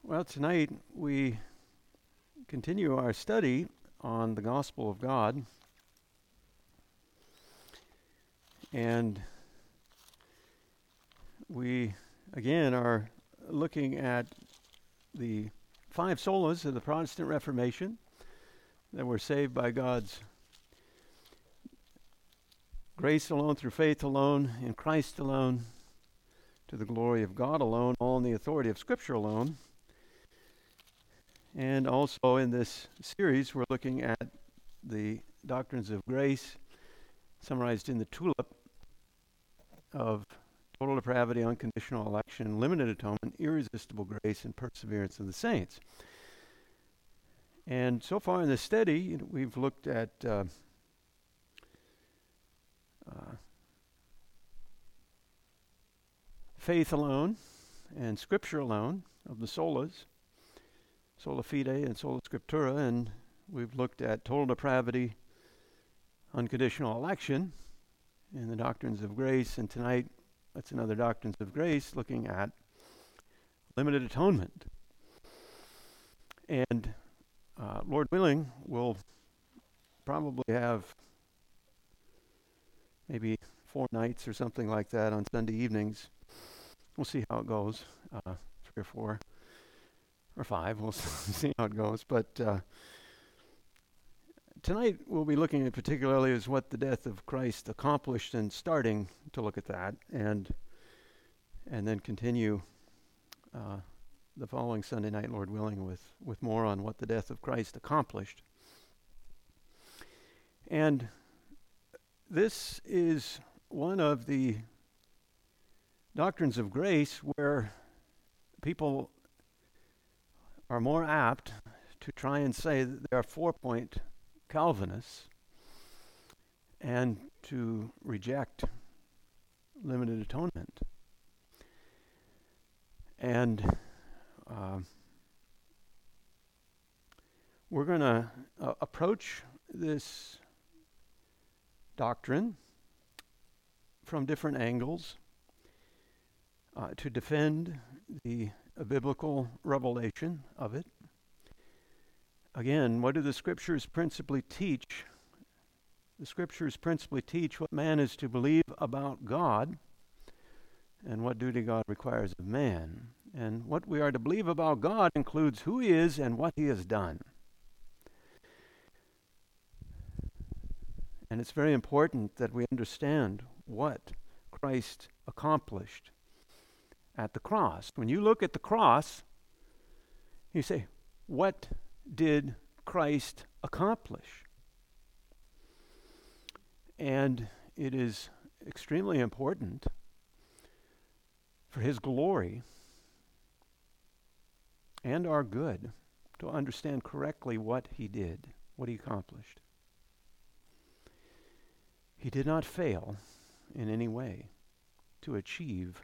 Well, tonight we continue our study on the gospel of God, and we again are looking at the five solas of the Protestant Reformation that were saved by God's grace alone, through faith alone, in Christ alone, to the glory of God alone, all in the authority of Scripture alone. And also in this series, we're looking at the doctrines of grace summarized in the TULIP of total depravity, unconditional election, limited atonement, irresistible grace, and perseverance of the saints. And so far in this study, we've looked at faith alone and Scripture alone of the solas, sola fide and sola scriptura, and we've looked at total depravity, unconditional election, and the doctrines of grace, and tonight that's another doctrines of grace, looking at limited atonement. And Lord willing, we'll probably have maybe 4 nights or something like that on Sunday evenings. We'll see how it goes, 3 or 4 or 5, we'll see how it goes. But tonight we'll be looking at particularly as what the death of Christ accomplished, and starting to look at that, and then continue the following Sunday night, Lord willing, with more on what the death of Christ accomplished. And this is one of the doctrines of grace where people are more apt to try and say that they are 4-point Calvinists and to reject limited atonement. And we're going to approach this doctrine from different angles to defend the biblical revelation of it. Again, what do the Scriptures principally teach? The Scriptures principally teach what man is to believe about God and what duty God requires of man. And what we are to believe about God includes who He is and what He has done. And it's very important that we understand what Christ accomplished at the cross. When you look at the cross, you say, what did Christ accomplish? And it is extremely important for His glory and our good to understand correctly what He did, what He accomplished. He did not fail in any way to achieve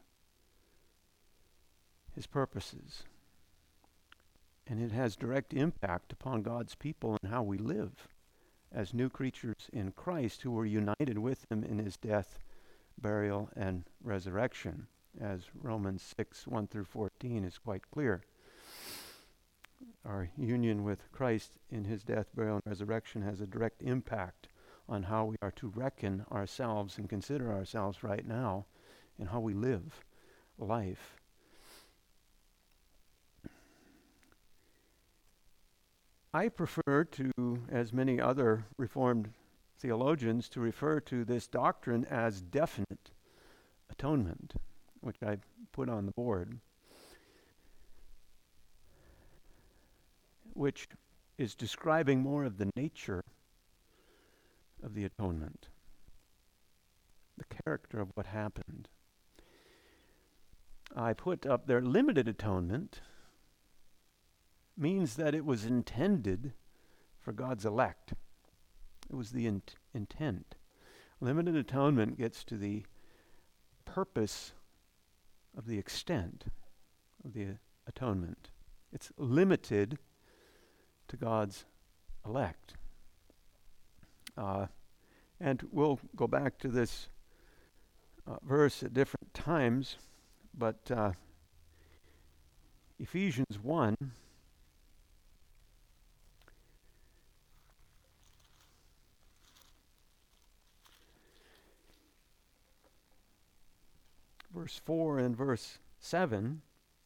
His purposes. And it has direct impact upon God's people and how we live as new creatures in Christ who were united with Him in His death, burial, and resurrection, as Romans 6, 1 through 14 is quite clear. Our union with Christ in His death, burial, and resurrection has a direct impact on how we are to reckon ourselves and consider ourselves right now and how we live life. I prefer to, as many other Reformed theologians, to refer to this doctrine as definite atonement, which I put on the board, which is describing more of the nature of the atonement, the character of what happened. I put up there limited atonement means that it was intended for God's elect. It was the intent. Limited atonement gets to the purpose of the extent of the atonement. It's limited to God's elect. And we'll go back to this verse at different times, but Ephesians 1. Verse 4 and verse 7.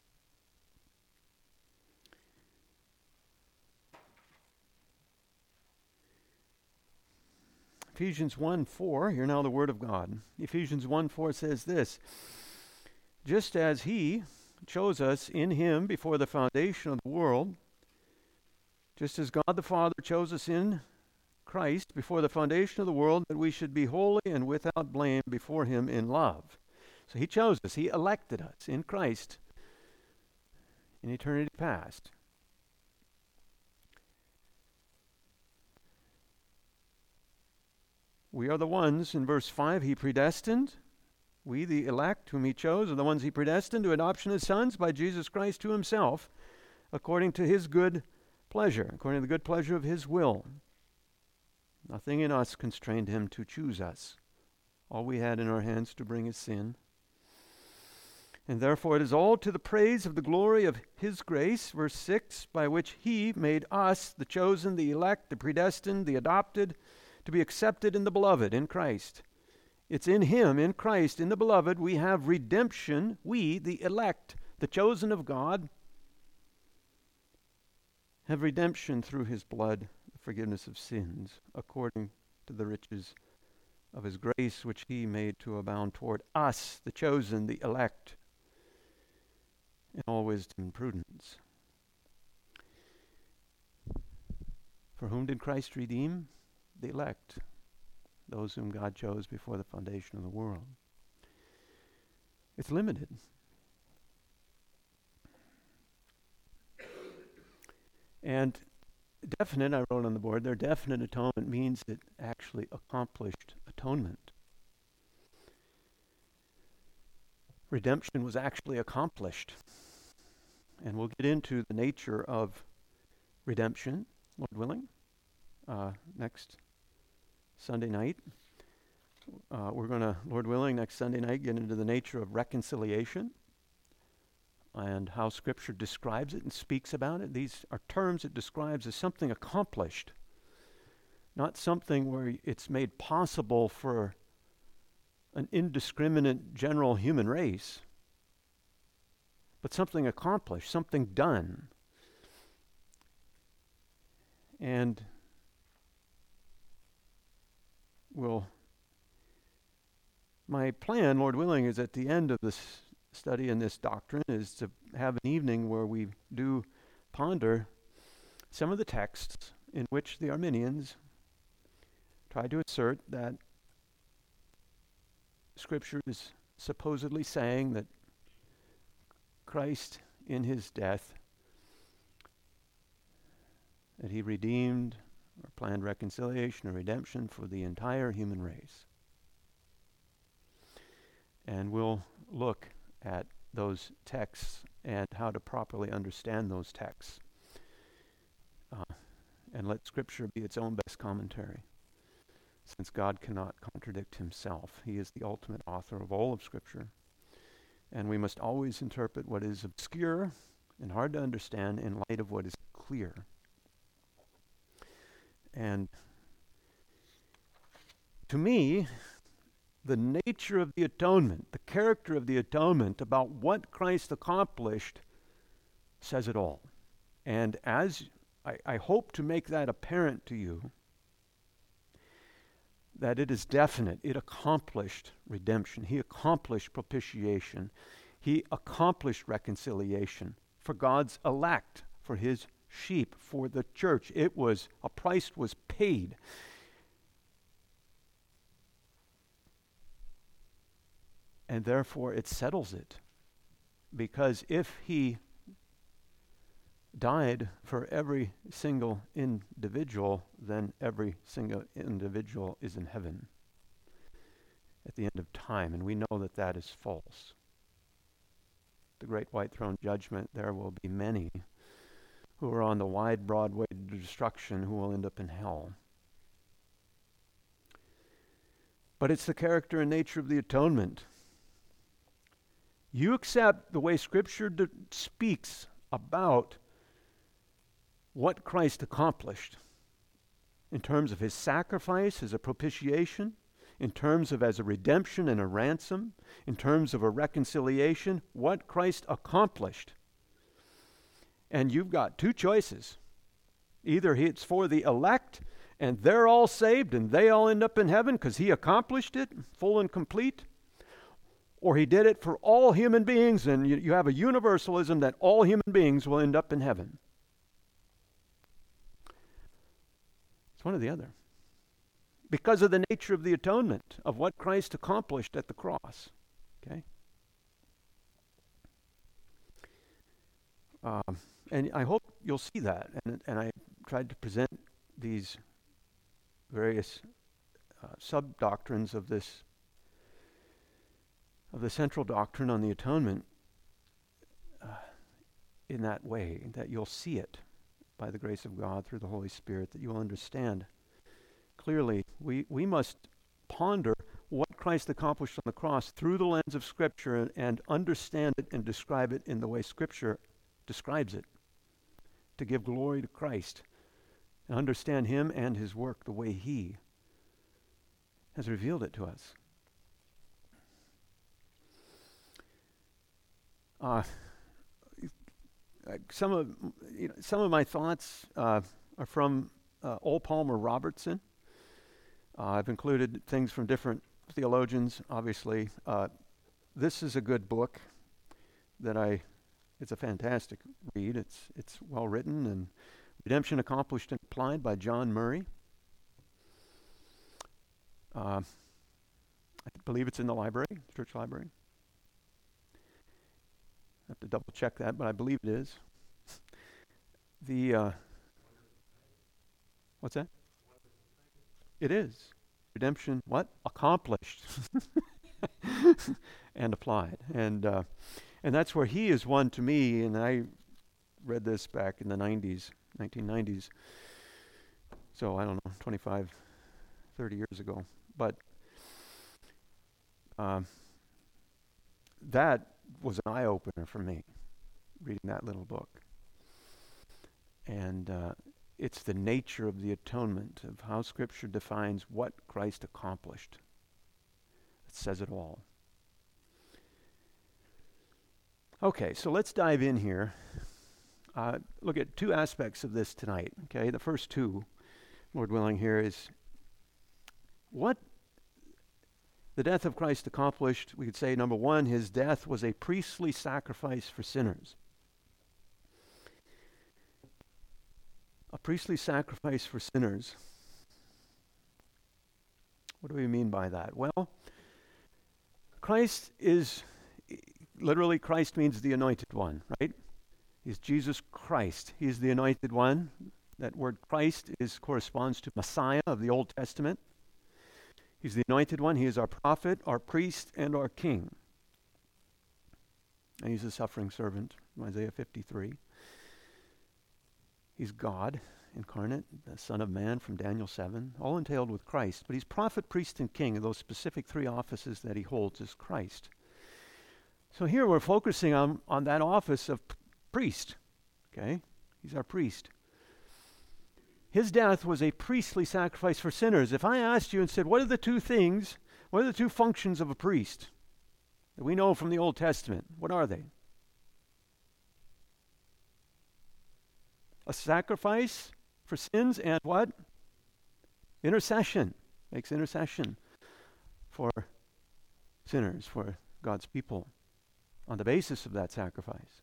Ephesians 1:4, hear now the word of God. Ephesians 1:4 says this, just as he chose us in him before the foundation of the world, just as God the Father chose us in Christ before the foundation of the world, that we should be holy and without blame before him in love. So he chose us, he elected us in Christ in eternity past. We are the ones, in verse 5, he predestined. We, the elect, whom he chose, are the ones he predestined to adoption as sons by Jesus Christ to himself, according to his good pleasure, according to the good pleasure of his will. Nothing in us constrained him to choose us. All we had in our hands to bring is sin. And therefore it is all to the praise of the glory of his grace, verse 6, by which he made us, the chosen, the elect, the predestined, the adopted, to be accepted in the beloved, in Christ. It's in him, in Christ, in the beloved, we have redemption. We, the elect, the chosen of God, have redemption through his blood, the forgiveness of sins, according to the riches of his grace, which he made to abound toward us, the chosen, the elect, in all wisdom and prudence. For whom did Christ redeem? The elect, those whom God chose before the foundation of the world. It's limited. And definite, I wrote on the board, their definite atonement means it actually accomplished atonement. Redemption was actually accomplished. And we'll get into the nature of redemption, Lord willing, next Sunday night. We're going to, Lord willing, next Sunday night get into the nature of reconciliation and how Scripture describes it and speaks about it. These are terms it describes as something accomplished, not something where it's made possible for an indiscriminate general human race, but something accomplished, something done. And my plan, Lord willing, is at the end of this study in this doctrine is to have an evening where we do ponder some of the texts in which the Arminians try to assert that Scripture is supposedly saying that Christ in his death, that he redeemed or planned reconciliation or redemption for the entire human race. And we'll look at those texts and how to properly understand those texts. And let Scripture be its own best commentary, since God cannot contradict himself. He is the ultimate author of all of Scripture. And we must always interpret what is obscure and hard to understand in light of what is clear. And to me, the nature of the atonement, the character of the atonement, about what Christ accomplished, says it all. And as I hope to make that apparent to you, that it is definite. It accomplished redemption. He accomplished propitiation. He accomplished reconciliation for God's elect, for his sheep, for the church. A price was paid. And therefore it settles it. Because if he died for every single individual, then every single individual is in heaven at the end of time. And we know that that is false. The great white throne judgment, there will be many who are on the wide, broad way to destruction who will end up in hell. But it's the character and nature of the atonement. You accept the way Scripture speaks about what Christ accomplished in terms of his sacrifice as a propitiation, in terms of as a redemption and a ransom, in terms of a reconciliation, what Christ accomplished. And you've got two choices. Either it's for the elect and they're all saved and they all end up in heaven because he accomplished it full and complete, or he did it for all human beings, and you have a universalism that all human beings will end up in heaven. It's one or the other. Because of the nature of the atonement, of what Christ accomplished at the cross. Okay? And I hope you'll see that. And I tried to present these various sub-doctrines of this, of the central doctrine on the atonement in that way, that you'll see it by the grace of God through the Holy Spirit, that you will understand clearly. We must ponder what Christ accomplished on the cross through the lens of Scripture and understand it and describe it in the way Scripture describes it, to give glory to Christ and understand him and his work the way he has revealed it to us. Some of my thoughts are from O. Palmer Robertson. I've included things from different theologians, obviously. This is a good book that it's a fantastic read. It's well written, and Redemption Accomplished and Applied by John Murray. I believe it's in the library, church library. I have to double check that, but I believe it is. What's that? It is. Redemption, what? Accomplished. And applied. And that's where he is one to me, and I read this back in the 1990s. So I don't know, 25, 30 years ago. But that was an eye-opener for me, reading that little book. And it's the nature of the atonement, of how Scripture defines what Christ accomplished. It says it all. Okay, so let's dive in here. Look at two aspects of this tonight. Okay, the first two, Lord willing, here is what the death of Christ accomplished. We could say, number one, his death was a priestly sacrifice for sinners. A priestly sacrifice for sinners. What do we mean by that? Well, Christ is, literally Christ means the anointed one, right? He's Jesus Christ. He's the anointed one. That word Christ corresponds to Messiah of the Old Testament. He's the anointed one. He is our prophet, our priest, and our king. And he's a suffering servant, Isaiah 53. He's God incarnate, the Son of Man from Daniel 7, all entailed with Christ. But he's prophet, priest, and king, and those specific three offices that he holds as Christ. So here we're focusing on that office of priest. Okay? He's our priest. His death was a priestly sacrifice for sinners. If I asked you and said, what are the two functions of a priest that we know from the Old Testament? What are they? A sacrifice for sins and what? Intercession. Makes intercession for sinners, for God's people, on the basis of that sacrifice.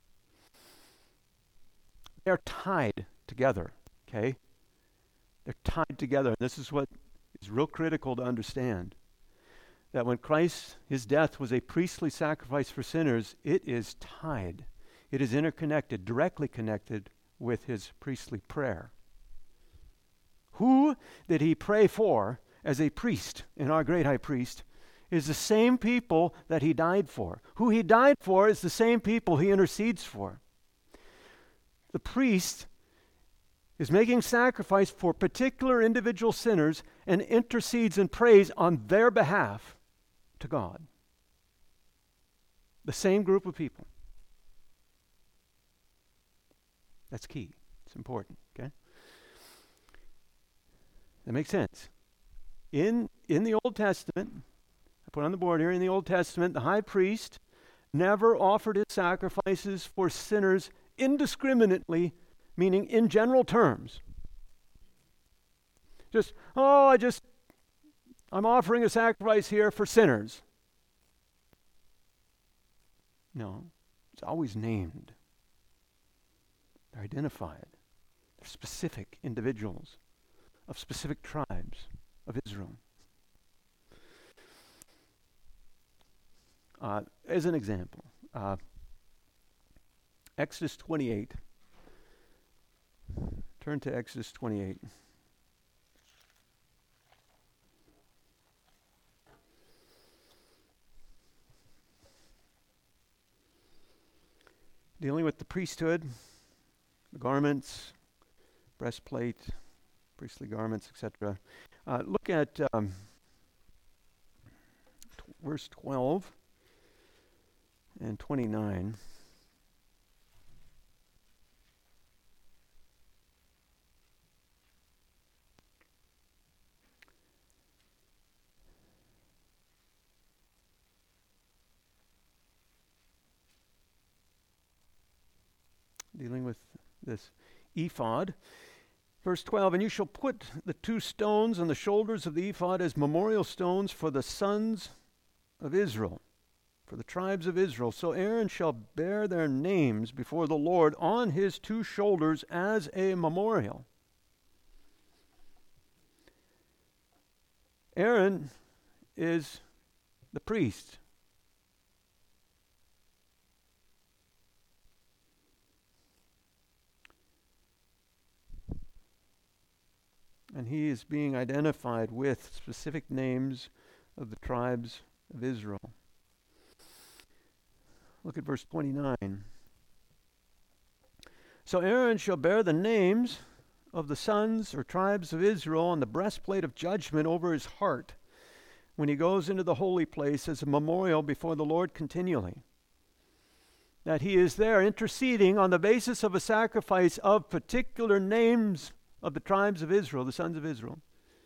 They're tied together, okay? They're tied together. This is what is real critical to understand. That when Christ, his death was a priestly sacrifice for sinners, it is tied. It is interconnected, directly connected with his priestly prayer. Who did he pray for as a priest, and our great high priest, is the same people that he died for. Who he died for is the same people he intercedes for. The priest is making sacrifice for particular individual sinners and intercedes and prays on their behalf to God. The same group of people. That's key. It's important, okay? That makes sense. In the Old Testament, I put on the board here, in the Old Testament, the high priest never offered his sacrifices for sinners indiscriminately, meaning in general terms. I'm offering a sacrifice here for sinners. No, it's always named. They're identified. They're specific individuals of specific tribes of Israel. As an example, Exodus 28. Turn to Exodus 28. Dealing with the priesthood, the garments, breastplate, priestly garments, etc. Look at verse 12 and 29. Dealing with this ephod. Verse 12, and you shall put the 2 stones on the shoulders of the ephod as memorial stones for the sons of Israel, for the tribes of Israel. So Aaron shall bear their names before the Lord on his 2 shoulders as a memorial. Aaron is the priest. And he is being identified with specific names of the tribes of Israel. Look at verse 29. So Aaron shall bear the names of the sons or tribes of Israel on the breastplate of judgment over his heart when he goes into the holy place as a memorial before the Lord continually. That he is there interceding on the basis of a sacrifice of particular names of the tribes of Israel, the sons of Israel.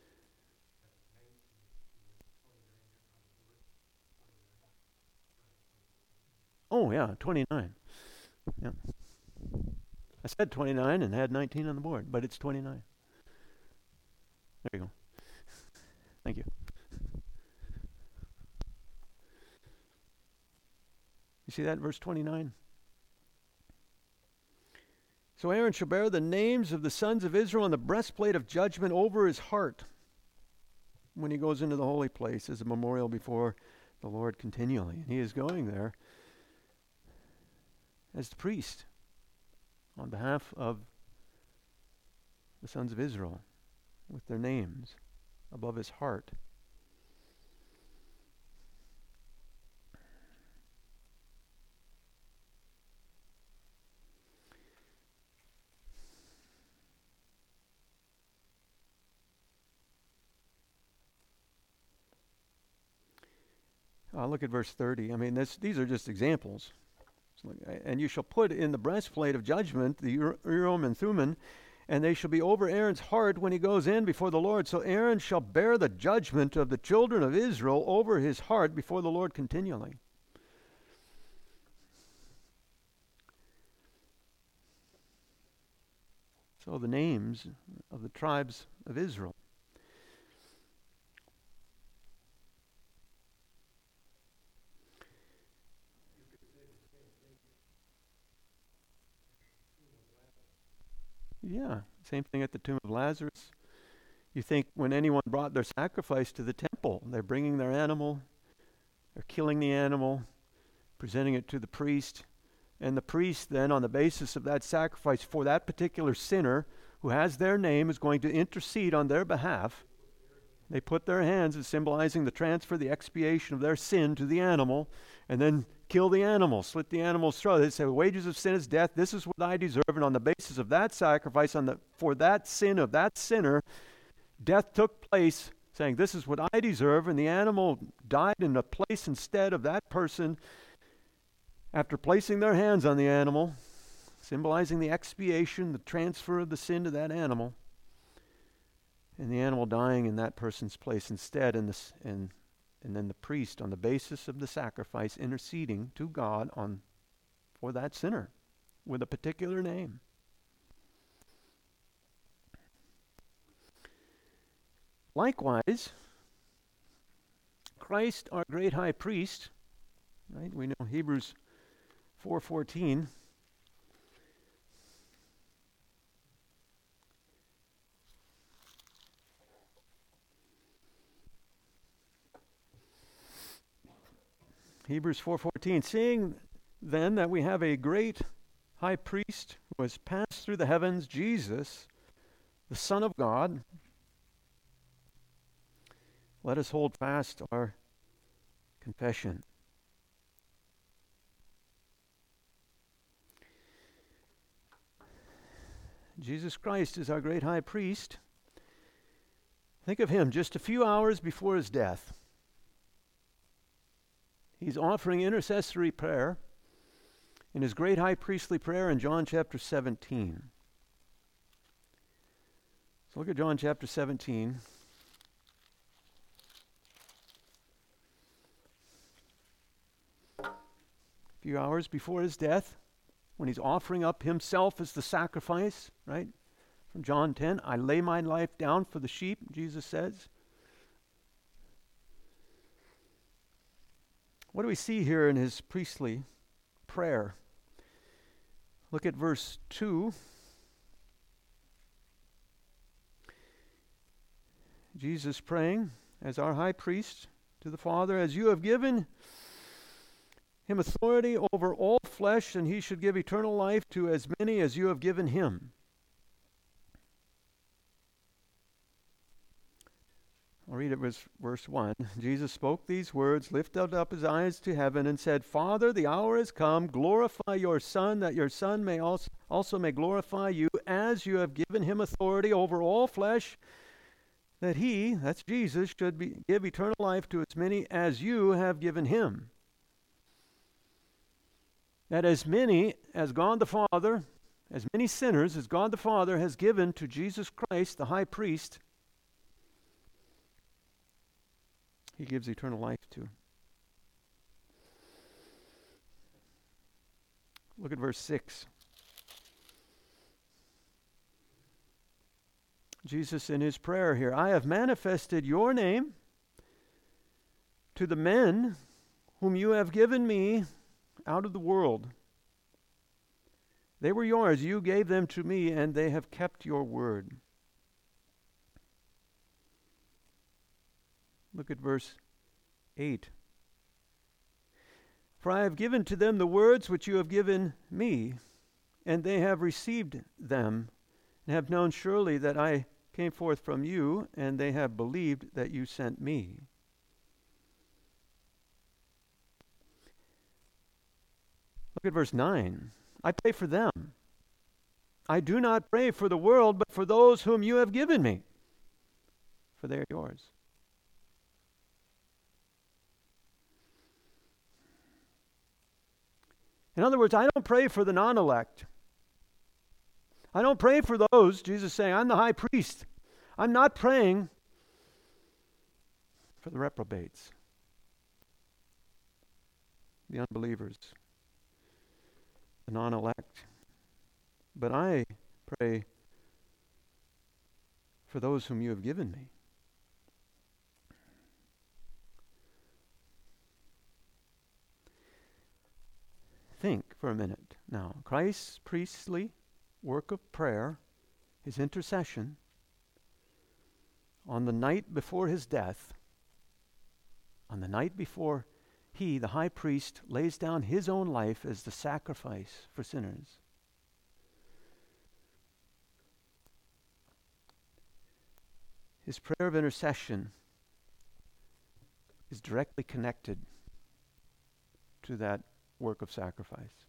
Oh, yeah, 29. Yeah. I said 29 and had 19 on the board, but it's 29. There you go. Thank you. You see that in verse 29? So Aaron shall bear the names of the sons of Israel on the breastplate of judgment over his heart when he goes into the holy place as a memorial before the Lord continually. And he is going there as the priest on behalf of the sons of Israel with their names above his heart. Look at verse 30. I mean, these are just examples. And you shall put in the breastplate of judgment the Urim and Thummim, and they shall be over Aaron's heart when he goes in before the Lord. So Aaron shall bear the judgment of the children of Israel over his heart before the Lord continually. So the names of the tribes of Israel. Yeah, same thing at the tomb of Lazarus. You think when anyone brought their sacrifice to the temple, they're bringing their animal, they're killing the animal, presenting it to the priest, and the priest then, on the basis of that sacrifice for that particular sinner who has their name, is going to intercede on their behalf. They put their hands as symbolizing the transfer, the expiation of their sin to the animal, and then kill the animal, slit the animal's throat. They say, wages of sin is death. This is what I deserve. And on the basis of that sacrifice, for that sin of that sinner, death took place, saying, this is what I deserve. And the animal died in a place instead of that person. After placing their hands on the animal, symbolizing the expiation, the transfer of the sin to that animal, and the animal dying in that person's place instead, and then the priest, on the basis of the sacrifice, interceding to God for that sinner with a particular name. Likewise, Christ, our great high priest, right? We know Hebrews 4:14. Hebrews 4:14, seeing then that we have a great high priest who has passed through the heavens, Jesus, the Son of God, let us hold fast our confession. Jesus Christ is our great high priest. Think of him just a few hours before his death. He's offering intercessory prayer in his great high priestly prayer in John chapter 17. So look at John chapter 17. A few hours before his death, when he's offering up himself as the sacrifice, right? From John 10, I lay my life down for the sheep, Jesus says. What do we see here in his priestly prayer? Look at verse 2. Jesus praying as our high priest to the Father, as you have given him authority over all flesh, and he should give eternal life to as many as you have given him. I'll read it verse 1. Jesus spoke these words, lifted up his eyes to heaven, and said, Father, the hour has come. Glorify your Son, that your Son may also may glorify you, as you have given him authority over all flesh, that he, that's Jesus, should give eternal life to as many as you have given him. That as many as God the Father, as many sinners as God the Father has given to Jesus Christ, the high priest, he gives eternal life to. Look at verse 6. Jesus in his prayer here, I have manifested your name to the men whom you have given me out of the world. They were yours. You gave them to me, and they have kept your word. Look at verse 8. For I have given to them the words which you have given me, and they have received them, and have known surely that I came forth from you, and they have believed that you sent me. Look at verse 9. I pray for them. I do not pray for the world, but for those whom you have given me, for they are yours. In other words, I don't pray for the non-elect. I don't pray for those, Jesus saying, I'm the high priest. I'm not praying for the reprobates, the unbelievers, the non-elect. But I pray for those whom you have given me. Think for a minute now. Christ's priestly work of prayer, his intercession, on the night before his death, on the night before he, the high priest, lays down his own life as the sacrifice for sinners. His prayer of intercession is directly connected to that work of sacrifice.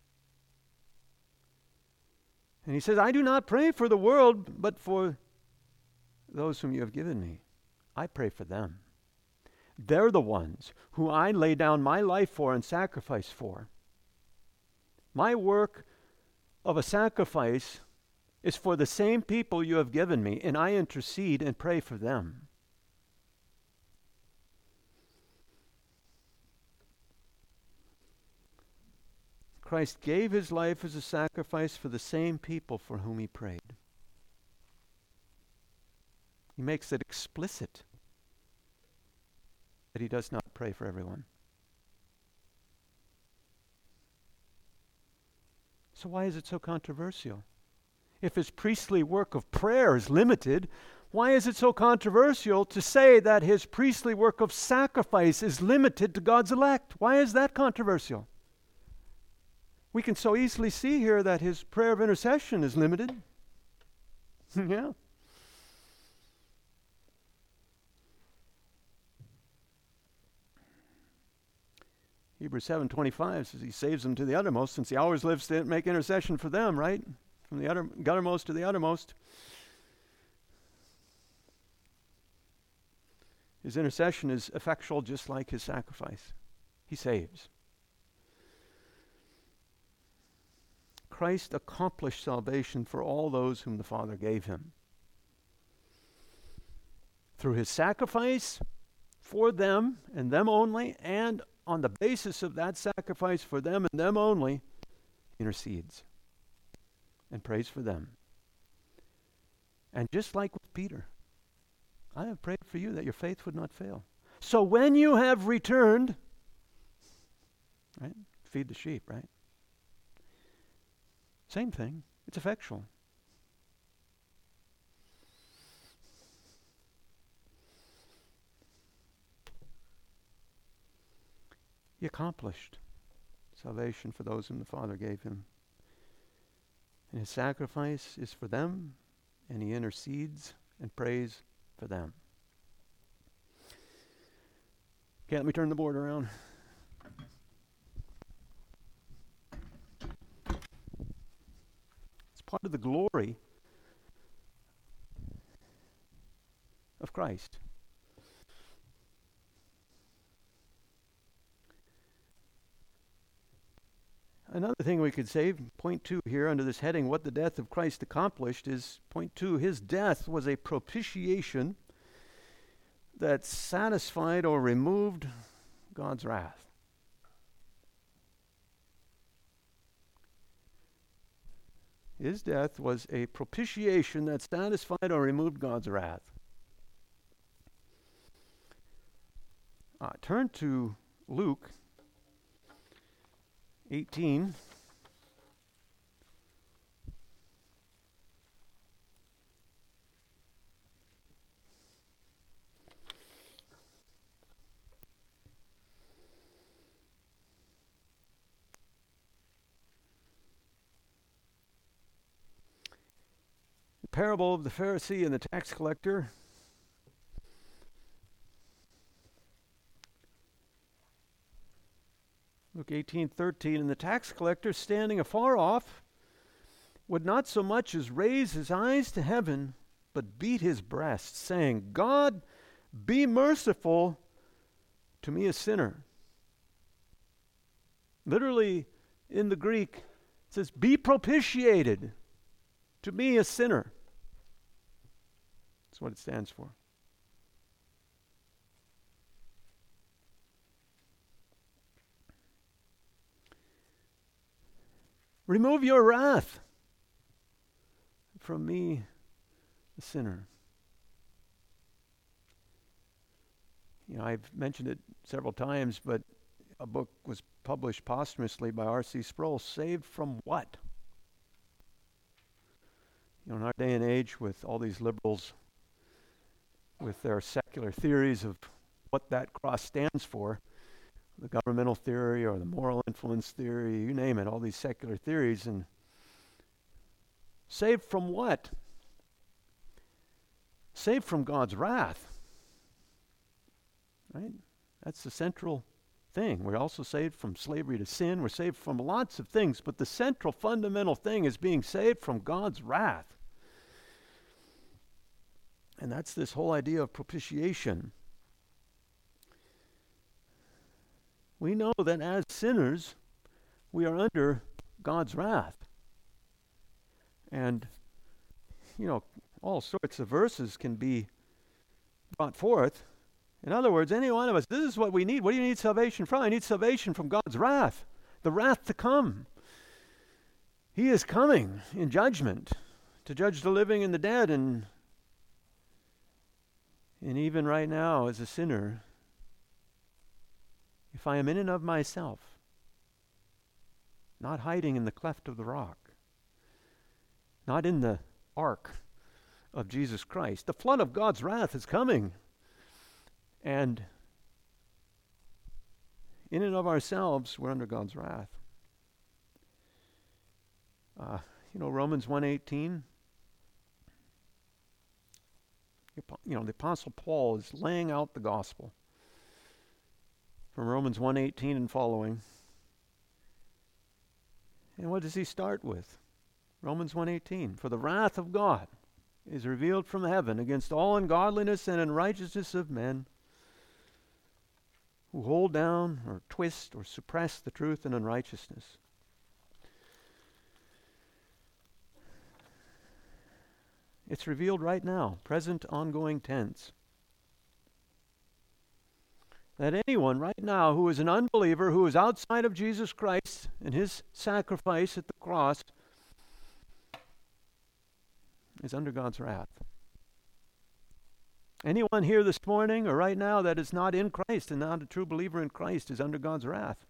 And he says, I do not pray for the world, but for those whom you have given me. I pray for them. They're the ones who I lay down my life for and sacrifice for. My work of a sacrifice is for the same people you have given me, and I intercede and pray for them. Christ gave his life as a sacrifice for the same people for whom he prayed. He makes it explicit that he does not pray for everyone. So why is it so controversial? If his priestly work of prayer is limited, why is it so controversial to say that his priestly work of sacrifice is limited to God's elect? Why is that controversial? We can so easily see here that his prayer of intercession is limited. Yeah. Hebrews 7:25 says he saves them to the uttermost, since he always lives to make intercession for them, right? From the uttermost to the uttermost. His intercession is effectual just like his sacrifice. He saves. Christ accomplished salvation for all those whom the Father gave him. Through his sacrifice for them and them only, and on the basis of that sacrifice for them and them only, intercedes and prays for them. And just like with Peter, I have prayed for you that your faith would not fail. So when you have returned, right? Feed the sheep, right? Same thing. It's effectual. He accomplished salvation for those whom the Father gave him. And his sacrifice is for them, and he intercedes and prays for them. Okay, let me turn the board around. It's part of the glory of Christ. Another thing we could say, point 2 here under this heading, what the death of Christ accomplished, is point 2, his death was a propitiation that satisfied or removed God's wrath. His death was a propitiation that satisfied or removed God's wrath. Turn to Luke 18. The parable of the Pharisee and the tax collector. Luke 18:13, and the tax collector, standing afar off, would not so much as raise his eyes to heaven, but beat his breast, saying, God, be merciful to me, a sinner. Literally, in the Greek, it says, be propitiated to me, a sinner. That's what it stands for. Remove your wrath from me, the sinner. You know, I've mentioned it several times, but a book was published posthumously by R.C. Sproul, Saved from What? You know, in our day and age, with all these liberals with their secular theories of what that cross stands for, the governmental theory or the moral influence theory, you name it, all these secular theories, and saved from what? Saved from God's wrath. Right? That's the central thing. We're also saved from slavery to sin. We're saved from lots of things, but the central fundamental thing is being saved from God's wrath. And that's this whole idea of propitiation. We know that as sinners, we are under God's wrath. And, all sorts of verses can be brought forth. In other words, any one of us, this is what we need. What do you need salvation from? I need salvation from God's wrath, the wrath to come. He is coming in judgment to judge the living and the dead. And even right now, as a sinner, if I am in and of myself, not hiding in the cleft of the rock, not in the ark of Jesus Christ, the flood of God's wrath is coming. And in and of ourselves, we're under God's wrath. Romans 1:18. The Apostle Paul is laying out the gospel from Romans 1:18 and following. And what does he start with? Romans 1:18. For the wrath of God is revealed from heaven against all ungodliness and unrighteousness of men who hold down or twist or suppress the truth in unrighteousness. It's revealed right now, present, ongoing tense. That anyone right now who is an unbeliever, who is outside of Jesus Christ and his sacrifice at the cross, is under God's wrath. Anyone here this morning or right now that is not in Christ and not a true believer in Christ is under God's wrath.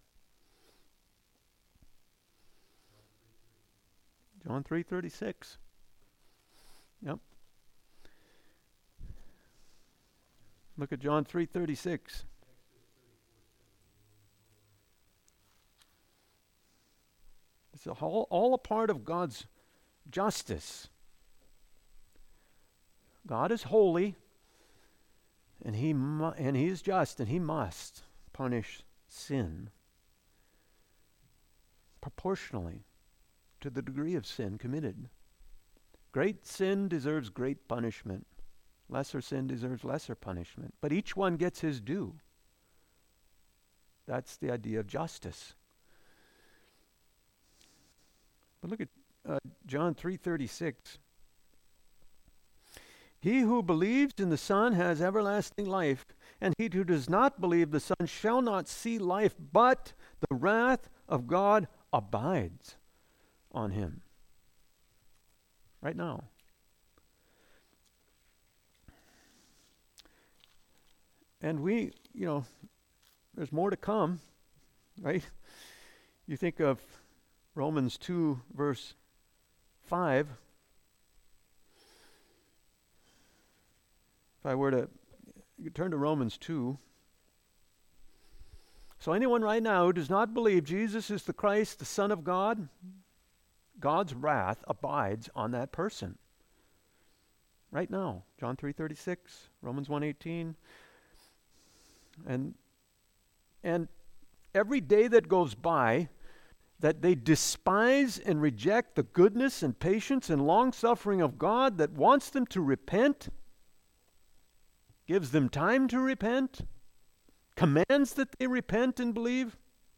John 3:36. Yep. Look at John 3:36. It's all a part of God's justice. God is holy, and He is just, and He must punish sin proportionally to the degree of sin committed. Great sin deserves great punishment. Lesser sin deserves lesser punishment. But each one gets his due. That's the idea of justice. But look at John 3:36. He who believes in the Son has everlasting life, and he who does not believe the Son shall not see life, but the wrath of God abides on him. Right now. And there's more to come, right? You think of Romans 2, verse 5. If I were to turn to Romans 2. So anyone right now who does not believe Jesus is the Christ, the Son of God, God's wrath abides on that person. Right now. John 3:36, Romans 1:18. And every day that goes by that they despise and reject the goodness and patience and long-suffering of God that wants them to repent, gives them time to repent, commands that they repent and believe,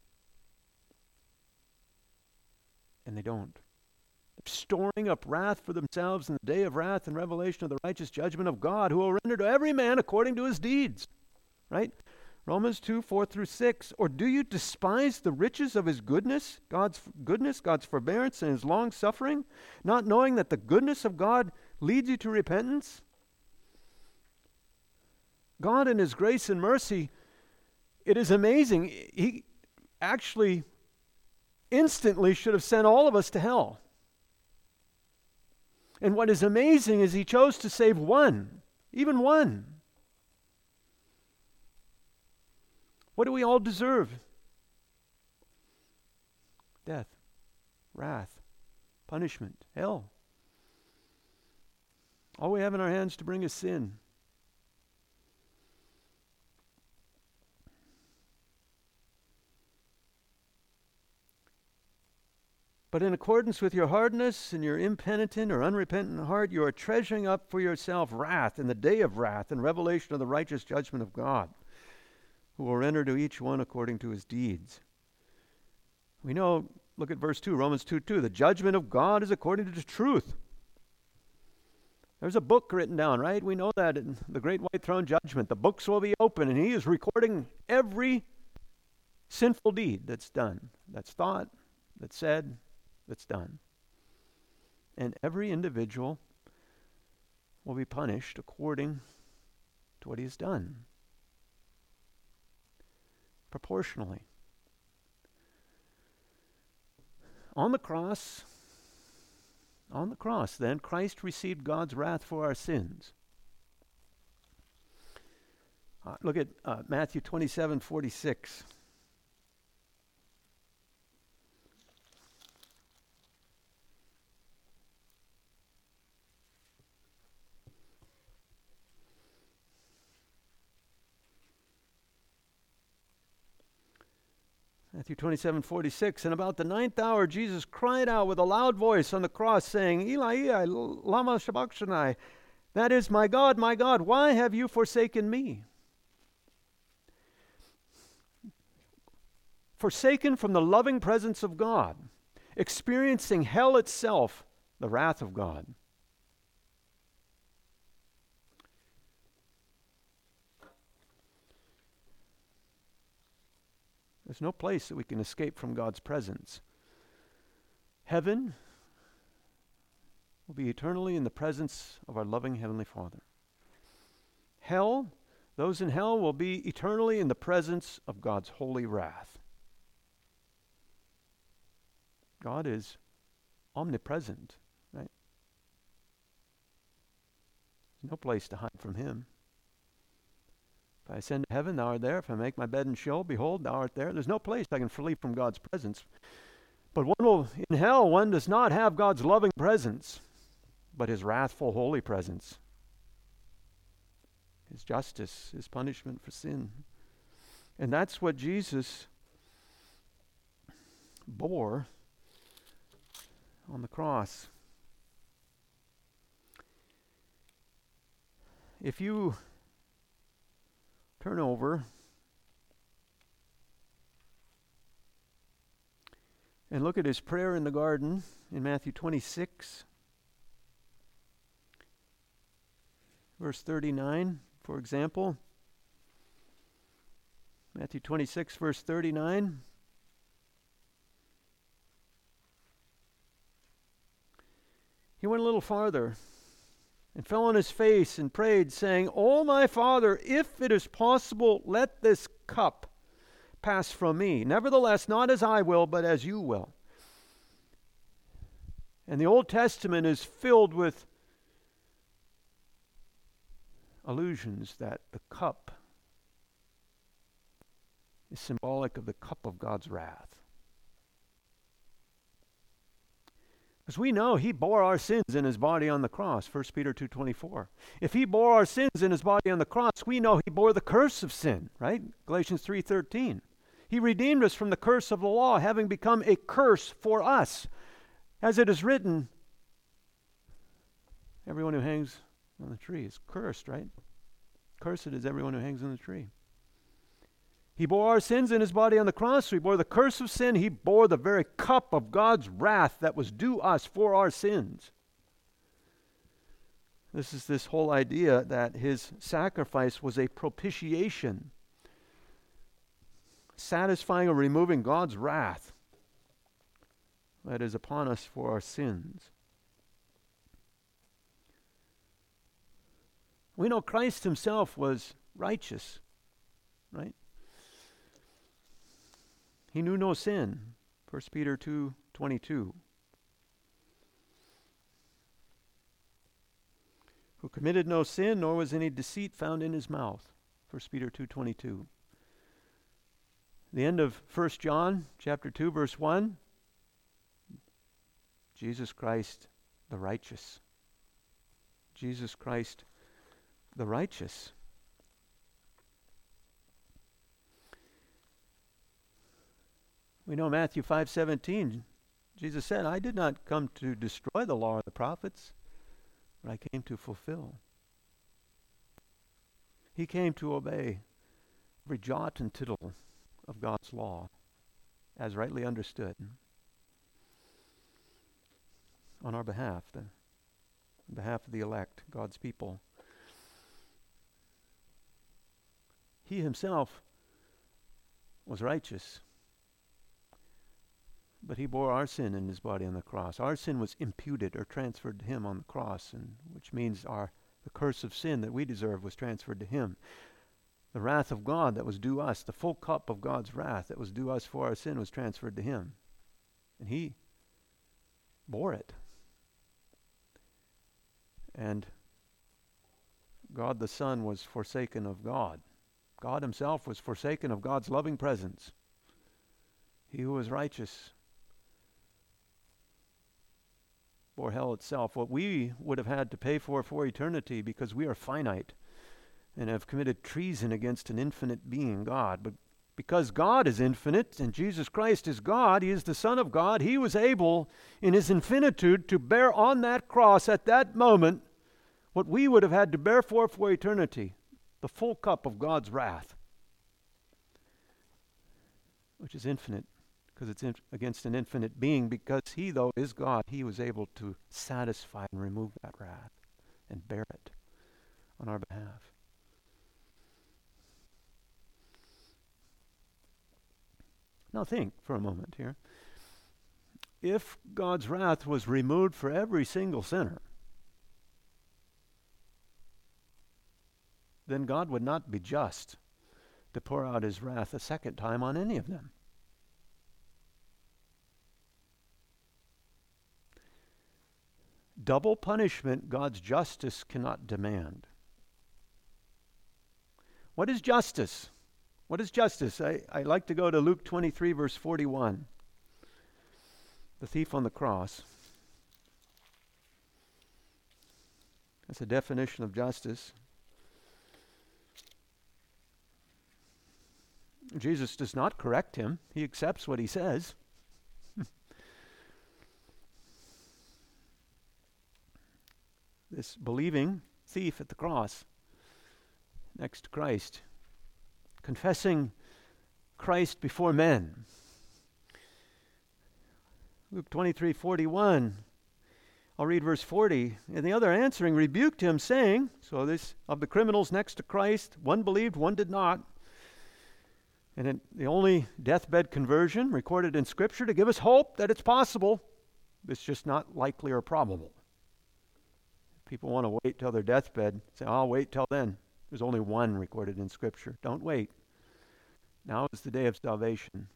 and they don't. They're storing up wrath for themselves in the day of wrath and revelation of the righteous judgment of God, who will render to every man according to his deeds. Right? Romans 2, 4 through 6. Or do you despise the riches of his goodness, God's forbearance, and his long suffering, not knowing that the goodness of God leads you to repentance? God in his grace and mercy, it is amazing. He actually instantly should have sent all of us to hell. And what is amazing is he chose to save one, even one. What do we all deserve? Death, wrath, punishment, hell. All we have in our hands to bring is sin. But in accordance with your hardness and your impenitent or unrepentant heart, you are treasuring up for yourself wrath in the day of wrath and revelation of the righteous judgment of God, who will render to each one according to his deeds. We know Look at verse 2, Romans 2:2. The judgment of God is according to the truth. There's a book written down, right? We know that in the great white throne judgment. The books will be open, and he is recording every sinful deed that's done, that's thought, that's said, that's done. And every individual will be punished according to what he has done, proportionally. On the cross, then, Christ received God's wrath for our sins. Look at Matthew 27:46. Matthew 27:46, and about the ninth hour Jesus cried out with a loud voice on the cross, saying, Eli, Eli, lama sabachthani, that is, my God, why have you forsaken me? Forsaken from the loving presence of God, experiencing hell itself, the wrath of God. There's no place that we can escape from God's presence. Heaven will be eternally in the presence of our loving Heavenly Father. Hell, those in hell will be eternally in the presence of God's holy wrath. God is omnipresent, right? There's no place to hide from him. If I ascend to heaven, thou art there. If I make my bed in Sheol, behold, thou art there. There's no place I can flee from God's presence. But in hell, one does not have God's loving presence, but his wrathful, holy presence. His justice, his punishment for sin. And that's what Jesus bore on the cross. If you turn over and look at his prayer in the garden in Matthew 26, verse 39, for example. Matthew 26, verse 39. He went a little farther and fell on his face and prayed, saying, O my Father, if it is possible, let this cup pass from me. Nevertheless, not as I will, but as you will. And the Old Testament is filled with allusions that the cup is symbolic of the cup of God's wrath. Because we know he bore our sins in his body on the cross, 1 Peter 2:24. If he bore our sins in his body on the cross, we know he bore the curse of sin, right? Galatians 3:13. He redeemed us from the curse of the law, having become a curse for us. As it is written, everyone who hangs on the tree is cursed, right? Cursed is everyone who hangs on the tree. He bore our sins in his body on the cross. So he bore the curse of sin. He bore the very cup of God's wrath that was due us for our sins. This is this whole idea that his sacrifice was a propitiation, satisfying or removing God's wrath that is upon us for our sins. We know Christ himself was righteous, right? He knew no sin, 1 Peter 2:22. Who committed no sin, nor was any deceit found in his mouth, 1 Peter 2:22. The end of 1 John chapter 2, verse 1, Jesus Christ the righteous. Jesus Christ the righteous. We know Matthew 5:17, Jesus said, I did not come to destroy the law or the prophets, but I came to fulfill. He came to obey every jot and tittle of God's law, as rightly understood. on our behalf, on behalf of the elect, God's people. He himself was righteous, but he bore our sin in his body on the cross. Our sin was imputed or transferred to him on the cross, and which means the curse of sin that we deserve was transferred to him. The wrath of God that was due us, the full cup of God's wrath that was due us for our sin was transferred to him. And he bore it. And God the Son was forsaken of God. God himself was forsaken of God's loving presence. He who was righteous bore hell itself, what we would have had to pay for eternity, because we are finite and have committed treason against an infinite being, God. But because God is infinite and Jesus Christ is God, he is the Son of God, he was able in his infinitude to bear on that cross at that moment what we would have had to bear for eternity, the full cup of God's wrath, which is infinite, because it's against an infinite being. Because he, though, is God, he was able to satisfy and remove that wrath and bear it on our behalf. Now think for a moment here. If God's wrath was removed for every single sinner, then God would not be just to pour out his wrath a second time on any of them. Double punishment God's justice cannot demand. What is justice? What is justice? I like to go to Luke 23, verse 41. The thief on the cross. That's a definition of justice. Jesus does not correct him. He accepts what he says. This believing thief at the cross, next to Christ, confessing Christ before men. Luke 23:41. I'll read verse 40. And the other answering rebuked him, saying, so this of the criminals next to Christ, one believed, one did not. And the only deathbed conversion recorded in Scripture to give us hope that it's possible. It's just not likely or probable. If people want to wait till their deathbed, say, I'll wait till then. There's only one recorded in Scripture. Don't wait. Now is the day of salvation.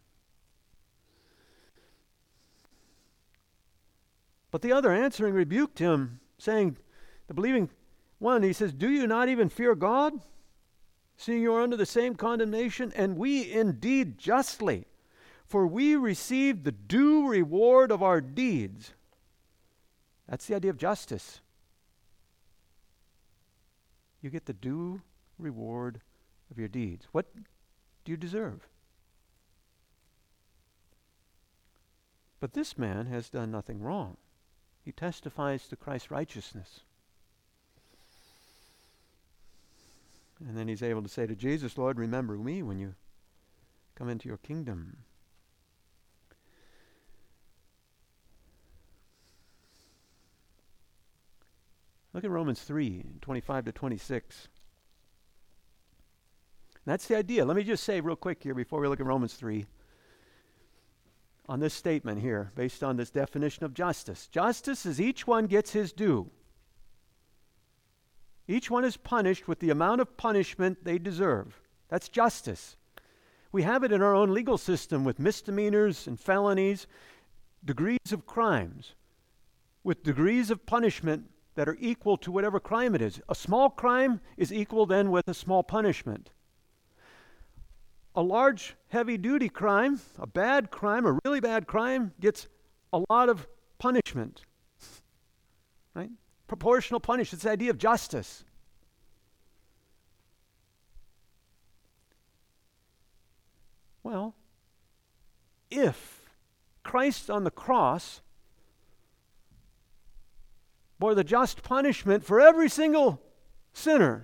But the other answering rebuked him, saying, the believing one, he says, do you not even fear God, seeing you are under the same condemnation? And we indeed justly, for we received the due reward of our deeds. That's the idea of justice. You get the due reward of your deeds. What do you deserve? But this man has done nothing wrong. He testifies to Christ's righteousness. And then he's able to say to Jesus, Lord, remember me when you come into your kingdom. Look at Romans 3, 25 to 26. That's the idea. Let me just say real quick here before we look at Romans 3. On this statement here, based on this definition of justice. Justice is each one gets his due. Each one is punished with the amount of punishment they deserve. That's justice. We have it in our own legal system with misdemeanors and felonies, degrees of crimes, with degrees of punishment that are equal to whatever crime it is. A small crime is equal then with a small punishment. A large, heavy-duty crime, a bad crime, a really bad crime, gets a lot of punishment. Right? Proportional punishment. It's the idea of justice. Well, if Christ on the cross bore the just punishment for every single sinner,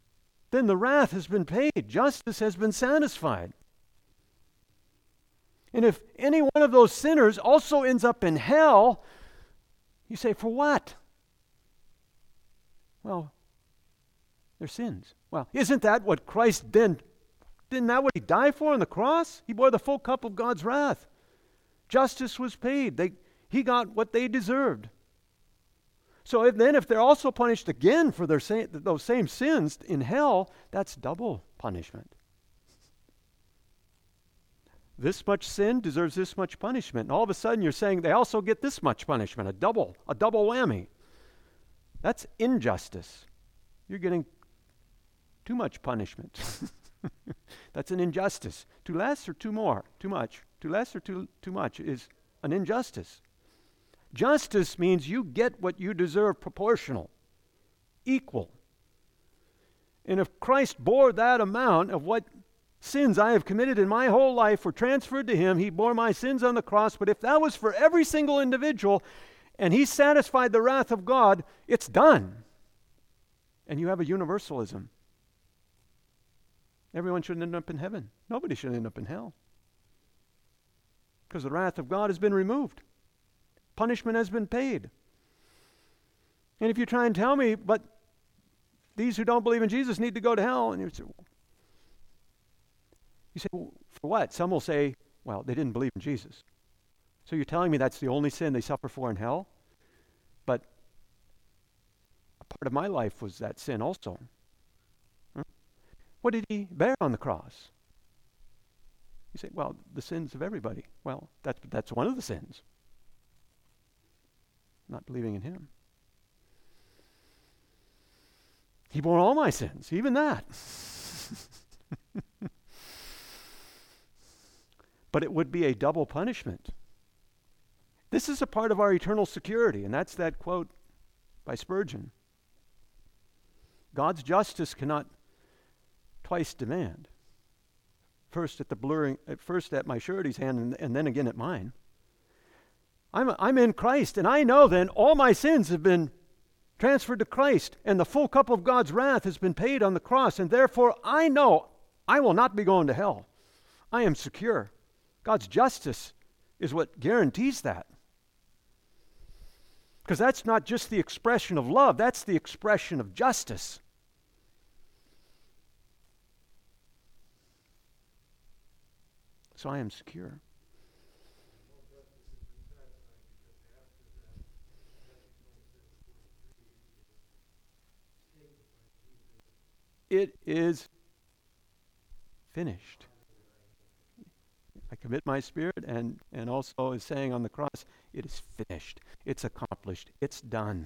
then the wrath has been paid. Justice has been satisfied. And if any one of those sinners also ends up in hell, you say, for what? Well, their sins. Well, isn't that what Christ didn't that what he died for on the cross? He bore the full cup of God's wrath. Justice was paid. He got what they deserved. So if they're also punished again for those same sins in hell, that's double punishment. This much sin deserves this much punishment. And all of a sudden you're saying they also get this much punishment, a double whammy. That's injustice. You're getting too much punishment. That's an injustice. Too less or too more? Too much. Too less or too much is an injustice. Justice means you get what you deserve, proportional, equal. And if Christ bore that amount of what sins I have committed in my whole life were transferred to him, he bore my sins on the cross, but if that was for every single individual and he satisfied the wrath of God, it's done. And you have a universalism. Everyone should end up in heaven. Nobody should end up in hell. Because the wrath of God has been removed. Punishment has been paid. And if you try and tell me, but these who don't believe in Jesus need to go to hell, and you say, well, for what? Some will say, well, they didn't believe in Jesus. So you're telling me that's the only sin they suffer for in hell? But a part of my life was that sin also. What did he bear on the cross? You say, well, the sins of everybody. Well, that's one of the sins. Not believing in him. He bore all my sins, even that. But it would be a double punishment. This is a part of our eternal security, and that's that quote by Spurgeon. God's justice cannot twice demand. First at my surety's hand, and then again at mine. I'm in Christ, and I know then all my sins have been transferred to Christ, and the full cup of God's wrath has been paid on the cross, and therefore I know I will not be going to hell. I am secure. God's justice is what guarantees that. Because that's not just the expression of love, that's the expression of justice. So I am secure. It is finished. I commit my spirit, and also is saying on the cross, it is finished. It's accomplished. It's done.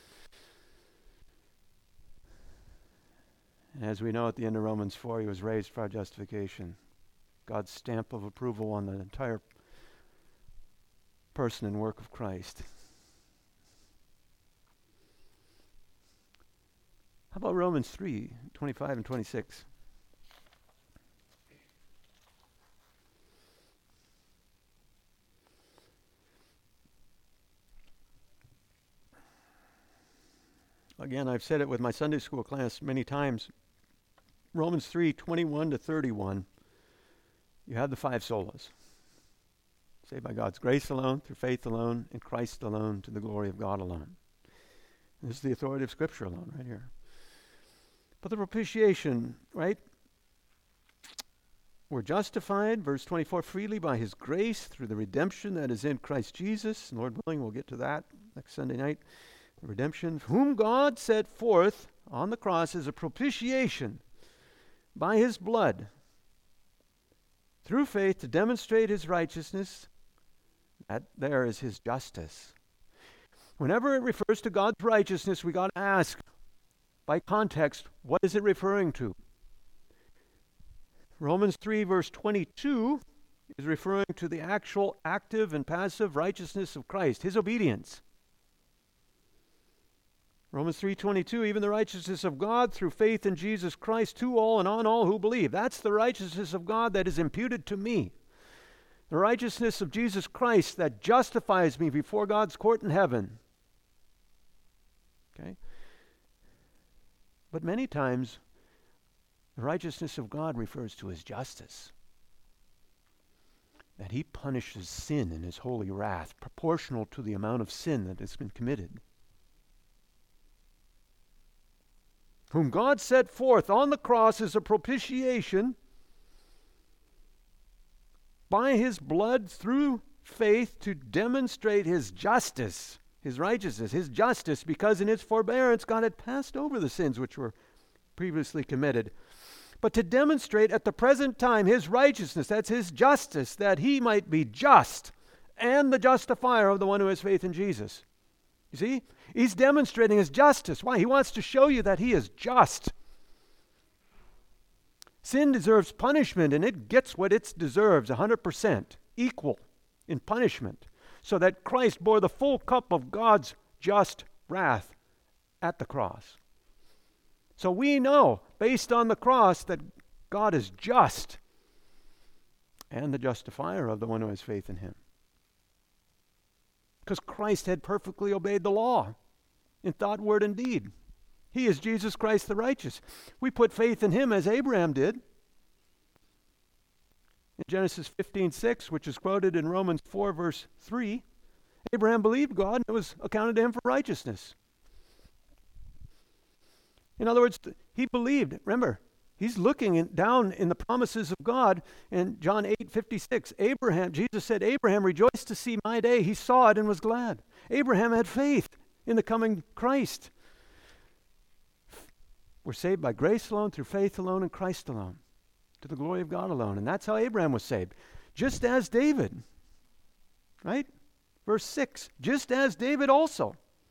And as we know at the end of Romans 4, he was raised for our justification. God's stamp of approval on the entire person and work of Christ. How about Romans 3, 25 and 26? Again, I've said it with my Sunday school class many times. Romans 3, 21 to 31. You have the 5 solas. Saved by God's grace alone, through faith alone, in Christ alone, to the glory of God alone. This is the authority of Scripture alone, right here. But the propitiation, right? We're justified, verse 24, freely by his grace through the redemption that is in Christ Jesus. And Lord willing, we'll get to that next Sunday night. The redemption, whom God set forth on the cross as a propitiation by his blood, through faith to demonstrate his righteousness. That there is his justice. Whenever it refers to God's righteousness, we got to ask, by context, what is it referring to? Romans 3 verse 22 is referring to the actual active and passive righteousness of Christ, his obedience. Romans 3:22, even the righteousness of God through faith in Jesus Christ to all and on all who believe. That's the righteousness of God that is imputed to me. The righteousness of Jesus Christ that justifies me before God's court in heaven. Okay? But many times, the righteousness of God refers to his justice. that he punishes sin in his holy wrath, proportional to the amount of sin that has been committed. Whom God set forth on the cross as a propitiation by his blood through faith to demonstrate his justice, his righteousness, his justice, because in his forbearance God had passed over the sins which were previously committed. But to demonstrate at the present time his righteousness, that's his justice, that he might be just and the justifier of the one who has faith in Jesus. You see? He's demonstrating his justice. Why? He wants to show you that he is just. Sin deserves punishment, and it gets what it deserves, 100%, equal in punishment, so that Christ bore the full cup of God's just wrath at the cross. So we know, based on the cross, that God is just and the justifier of the one who has faith in him. Because Christ had perfectly obeyed the law in thought, word, and deed. He is Jesus Christ the righteous. We put faith in him as Abraham did. In Genesis 15:6, which is quoted in Romans 4, verse 3, Abraham believed God and it was accounted to him for righteousness. In other words, he believed. Remember, he's looking down in the promises of God in John 8:56. Jesus said, Abraham rejoiced to see my day. He saw it and was glad. Abraham had faith in the coming Christ. We're saved by grace alone, through faith alone, in Christ alone, to the glory of God alone. And that's how Abraham was saved. Just as David, right? Verse 6, just as David also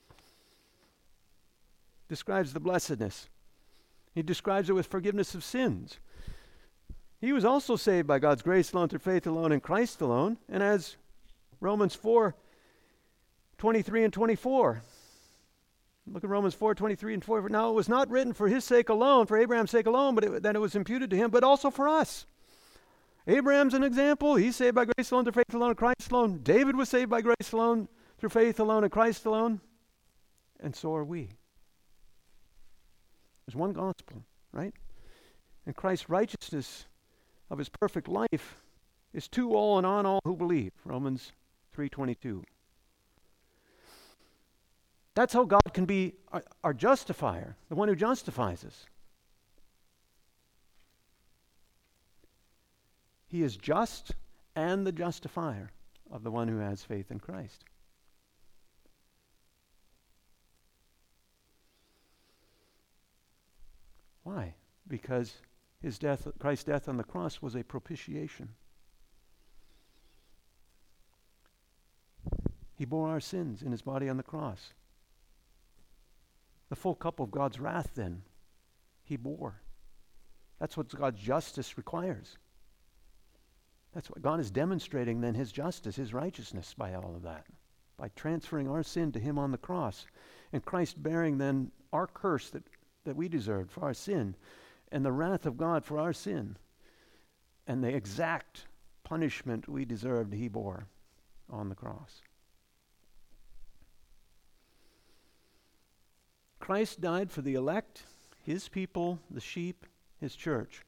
describes the blessedness. He describes it with forgiveness of sins. He was also saved by God's grace alone, through faith alone, in Christ alone. And as Romans 4:23 and 24. Look at Romans 4:23 and 24. Now it was not written for his sake alone, for Abraham's sake alone, but that it was imputed to him, but also for us. Abraham's an example. He's saved by grace alone, through faith alone, in Christ alone. David was saved by grace alone, through faith alone, in Christ alone. And so are we. There's one gospel, right? And Christ's righteousness of his perfect life is to all and on all who believe. Romans 3:22. That's how God can be our justifier, the one who justifies us. He is just and the justifier of the one who has faith in Christ. Why? Because Christ's death on the cross was a propitiation. He bore our sins in his body on the cross. The full cup of God's wrath, then, he bore. That's what God's justice requires. That's what God is demonstrating, then, his justice, his righteousness by all of that, by transferring our sin to him on the cross, and Christ bearing, then, our curse that we deserved for our sin, and the wrath of God for our sin, and the exact punishment we deserved he bore on the cross. Christ died for the elect, his people, the sheep, his church.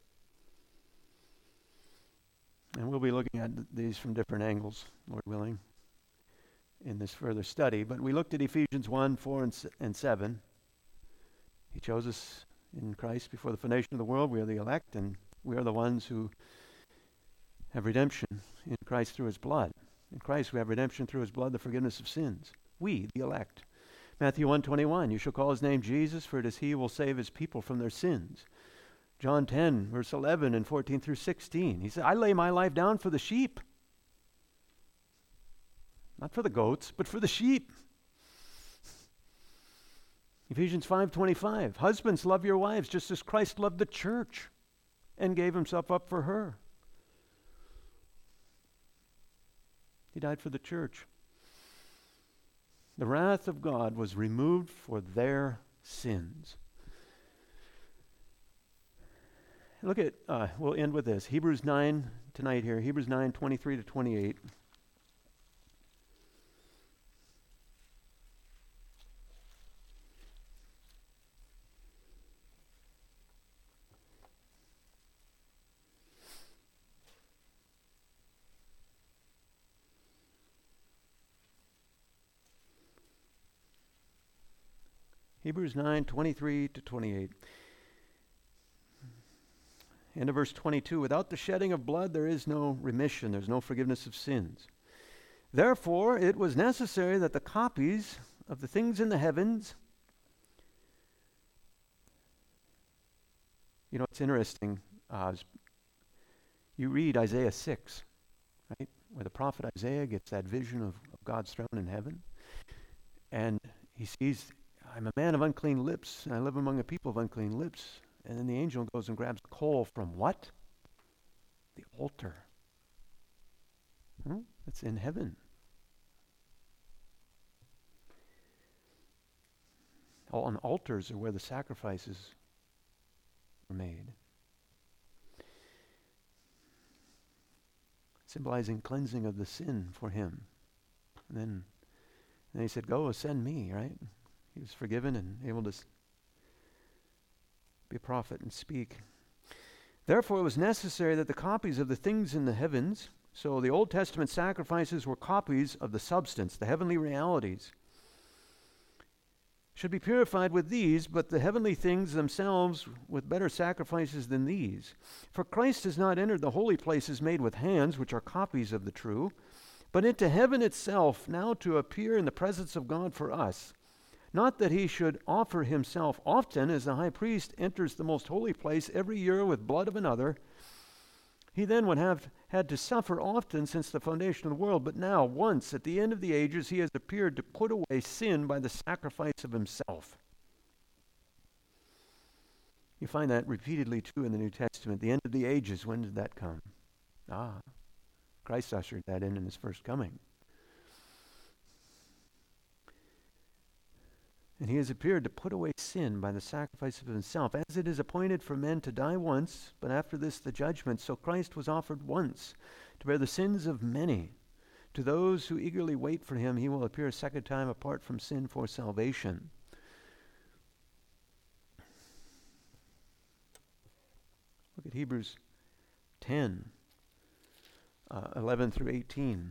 And we'll be looking at these from different angles, Lord willing, in this further study. But we looked at Ephesians 1, 4, and 7. He chose us in Christ before the foundation of the world. We are the elect, and we are the ones who have redemption in Christ through his blood. In Christ we have redemption through his blood, the forgiveness of sins. We, the elect. Matthew 1:21, you shall call his name Jesus, for it is he who will save his people from their sins. John 10, verse 11 and 14 through 16. He said, I lay my life down for the sheep. Not for the goats, but for the sheep. Ephesians 5:25, husbands, love your wives just as Christ loved the church and gave himself up for her. He died for the church. The wrath of God was removed for their sins. Look at, we'll end with this. Hebrews 9 tonight here. Hebrews 9, 23 to 28. Hebrews 9:23 to 28. End of verse 22. Without the shedding of blood, there is no remission. There's no forgiveness of sins. Therefore, it was necessary that the copies of the things in the heavens. You know, it's interesting. You read Isaiah 6, right? Where the prophet Isaiah gets that vision of God's throne in heaven. And he sees, I'm a man of unclean lips, and I live among a people of unclean lips. And then the angel goes and grabs coal from what? The altar. It's in heaven. On altars are where the sacrifices were made. Symbolizing cleansing of the sin for him. And then he said, go ascend me, right? He was forgiven and able to be a prophet and speak. Therefore, it was necessary that the copies of the things in the heavens, so the Old Testament sacrifices were copies of the substance, the heavenly realities, should be purified with these, but the heavenly things themselves with better sacrifices than these. For Christ has not entered the holy places made with hands, which are copies of the true, but into heaven itself, now to appear in the presence of God for us. Not that he should offer himself often, as the high priest enters the most holy place every year with blood of another. He then would have had to suffer often since the foundation of the world, but now, once, at the end of the ages, he has appeared to put away sin by the sacrifice of himself. You find that repeatedly, too, in the New Testament. The end of the ages, when did that come? Christ ushered that in his first coming. And he has appeared to put away sin by the sacrifice of himself, as it is appointed for men to die once, but after this the judgment. So Christ was offered once to bear the sins of many. To those who eagerly wait for him, he will appear a second time apart from sin for salvation. Look at Hebrews 10, 11 through 18.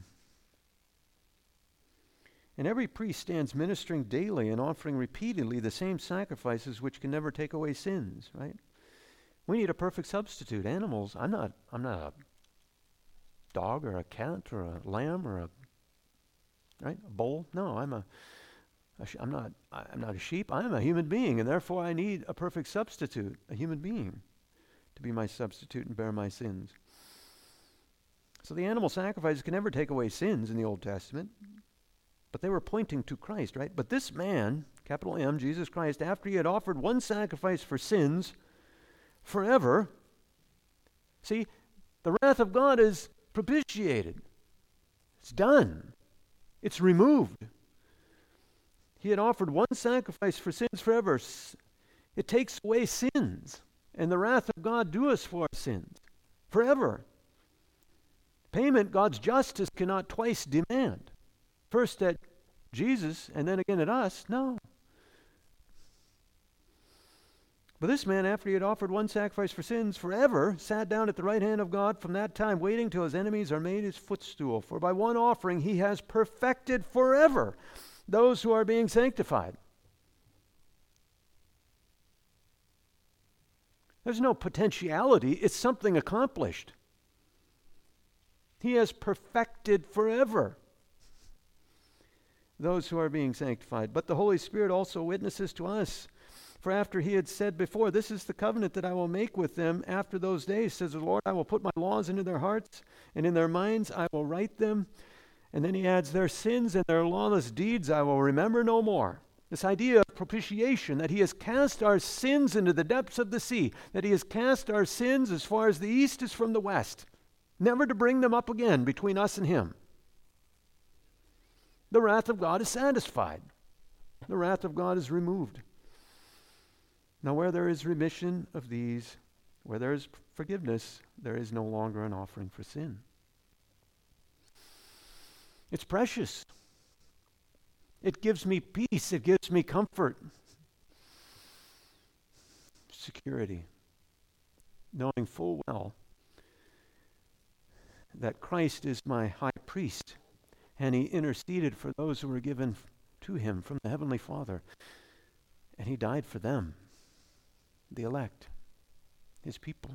And every priest stands ministering daily and offering repeatedly the same sacrifices which can never take away sins, right? We need a perfect substitute. Animals, I'm not a dog or a cat or a lamb or a bull. No, I'm not a sheep. I'm a human being, and therefore I need a perfect substitute, a human being, to be my substitute and bear my sins. So the animal sacrifices can never take away sins in the Old Testament. But they were pointing to Christ, right? But this man, capital M, Jesus Christ, after he had offered one sacrifice for sins forever, see, the wrath of God is propitiated. It's done. It's removed. He had offered one sacrifice for sins forever. It takes away sins. And the wrath of God do us for our sins forever. Payment God's justice cannot twice demand. First at Jesus and then again at us? No. But this man, after he had offered one sacrifice for sins forever, sat down at the right hand of God from that time, waiting till his enemies are made his footstool. For by one offering he has perfected forever those who are being sanctified. There's no potentiality, it's something accomplished. He has perfected forever those who are being sanctified. But the Holy Spirit also witnesses to us. For after he had said before, this is the covenant that I will make with them after those days, says the Lord, I will put my laws into their hearts, and in their minds I will write them. And then he adds, their sins and their lawless deeds I will remember no more. This idea of propitiation, that he has cast our sins into the depths of the sea, that he has cast our sins as far as the east is from the west, never to bring them up again between us and him. The wrath of God is satisfied. The wrath of God is removed. Now, where there is remission of these, where there is forgiveness, there is no longer an offering for sin. It's precious. It gives me peace. It gives me comfort. Security. Knowing full well that Christ is my high priest, and he interceded for those who were given to him from the Heavenly Father. And he died for them, the elect, his people.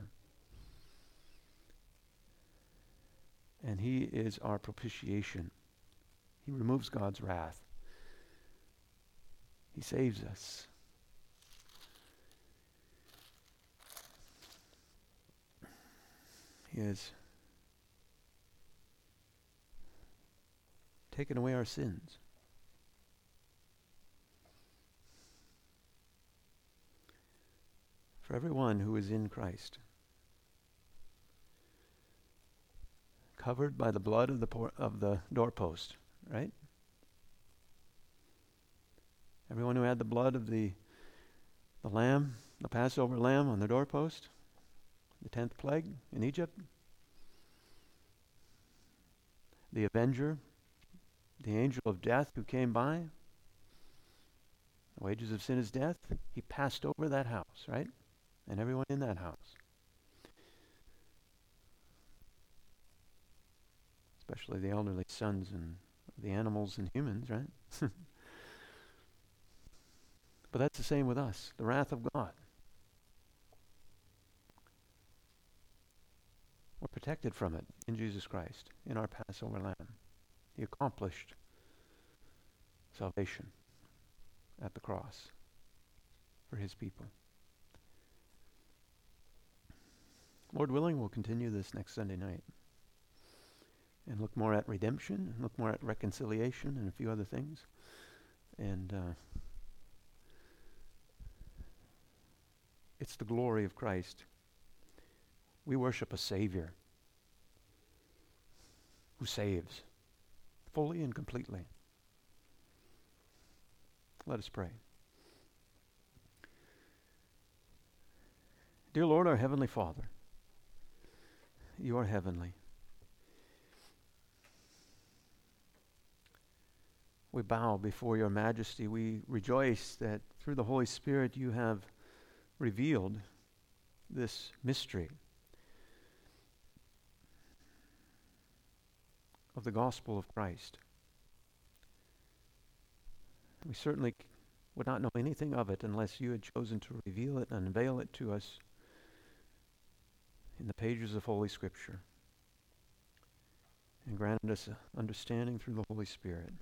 And he is our propitiation. He removes God's wrath. He saves us. He has taken away our sins. For everyone who is in Christ, covered by the blood of the doorpost, right? Everyone who had the blood of the lamb, the Passover lamb on the doorpost, the 10th plague in Egypt, the avenger, the angel of death who came by, the wages of sin is death, he passed over that house, right? And everyone in that house. Especially the elderly sons and the animals and humans, right? But that's the same with us, the wrath of God. We're protected from it in Jesus Christ, in our Passover lamb. He accomplished salvation at the cross for his people. Lord willing, we'll continue this next Sunday night and look more at redemption, and look more at reconciliation and a few other things. And it's the glory of Christ. We worship a Savior who saves fully and completely. Let us pray. Dear Lord, our Heavenly Father, you are heavenly. We bow before your majesty. We rejoice that through the Holy Spirit you have revealed this mystery of the gospel of Christ. We certainly would not know anything of it unless you had chosen to reveal it and unveil it to us in the pages of Holy Scripture and granted us understanding through the Holy Spirit.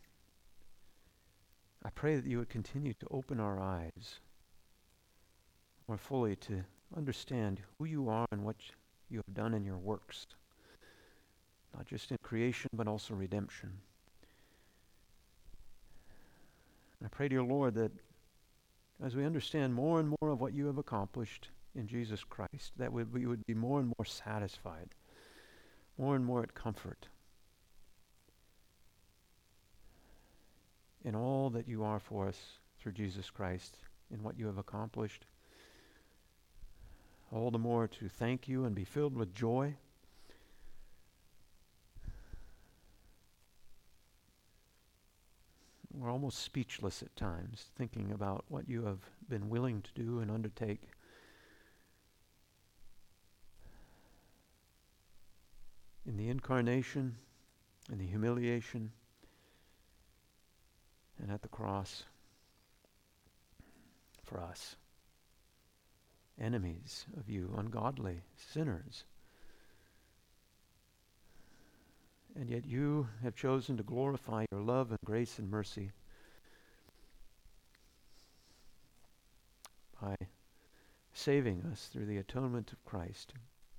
I pray that you would continue to open our eyes more fully to understand who you are and what you have done in your works, not just in creation but also redemption. And I pray, dear Lord, that as we understand more and more of what you have accomplished in Jesus Christ, that we would be more and more satisfied, more and more at comfort in all that you are for us through Jesus Christ, in what you have accomplished. All the more to thank you and be filled with joy. We're almost speechless at times, thinking about what you have been willing to do and undertake. In the incarnation, in the humiliation, and at the cross for us, enemies of you, ungodly sinners. And yet you have chosen to glorify your love and grace and mercy by saving us through the atonement of Christ.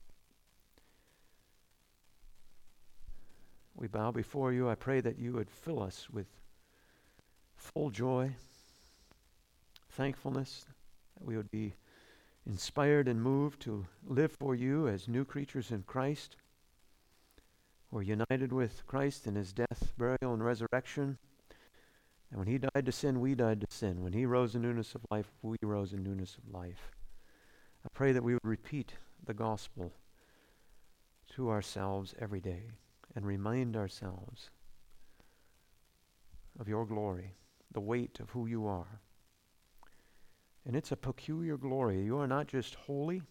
We bow before you. I pray that you would fill us with full joy, thankfulness, that we would be inspired and moved to live for you as new creatures in Christ. We're united with Christ in his death, burial, and resurrection. And when he died to sin, we died to sin. When he rose in newness of life, we rose in newness of life. I pray that we would repeat the gospel to ourselves every day and remind ourselves of your glory, the weight of who you are. And it's a peculiar glory. You are not just holy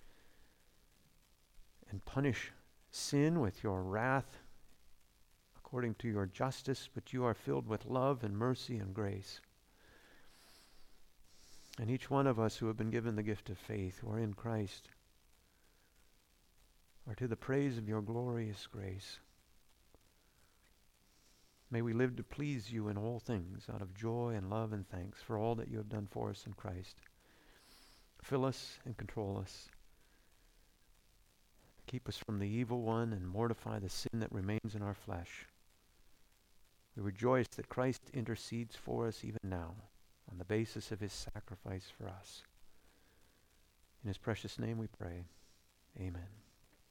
and punish sin with your wrath according to your justice, but you are filled with love and mercy and grace. And each one of us who have been given the gift of faith, who are in Christ, are to the praise of your glorious grace. May we live to please you in all things, out of joy and love and thanks for all that you have done for us in Christ. Fill us and control us. Keep us from the evil one and mortify the sin that remains in our flesh. We rejoice that Christ intercedes for us even now on the basis of his sacrifice for us. In his precious name we pray. Amen.